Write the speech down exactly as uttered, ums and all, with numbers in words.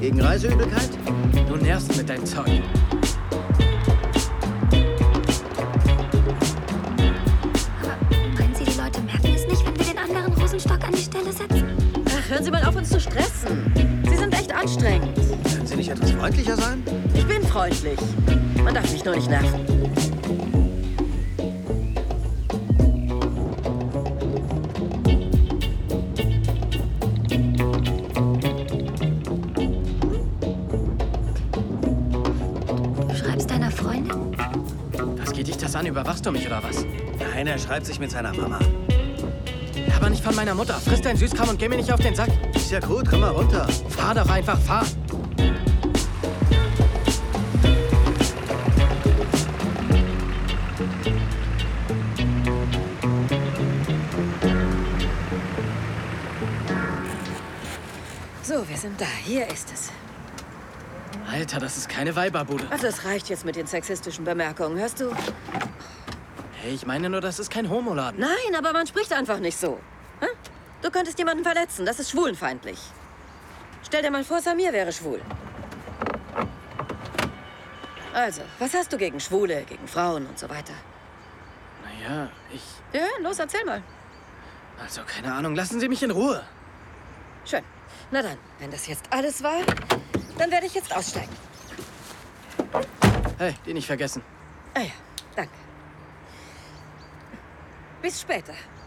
Gegen Reiseübelkeit? Du nervst mit deinem Zeug. Aber meinen Sie, die Leute merken es nicht, wenn wir den anderen Rosenstock an die Stelle setzen? Ach, hören Sie mal auf, uns zu stressen. Sie sind echt anstrengend. Können Sie nicht etwas freundlicher sein? Ich bin freundlich. Man darf mich nur nicht nerven. Du schreibst deiner Freundin? Was geht dich das an? Überwachst du mich oder was? Nein, er schreibt sich mit seiner Mama. Aber nicht von meiner Mutter. Friss dein Süßkram und geh mir nicht auf den Sack. Ist ja gut, komm mal runter. Fahr doch einfach, fahr. So, wir sind da. Hier ist es. Alter, das ist keine Weiberbude. Also, es reicht jetzt mit den sexistischen Bemerkungen, hörst du? Hey, ich meine nur, das ist kein Homoladen. Nein, aber man spricht einfach nicht so. Hä? Du könntest jemanden verletzen. Das ist schwulenfeindlich. Stell dir mal vor, Samir wäre schwul. Also, was hast du gegen Schwule, gegen Frauen und so weiter? Naja, ich... Ja, los, erzähl mal. Also, keine Ahnung, lassen Sie mich in Ruhe. Schön. Na dann, wenn das jetzt alles war, dann werde ich jetzt aussteigen. Hey, die nicht vergessen. Ah ja, danke. Bis später.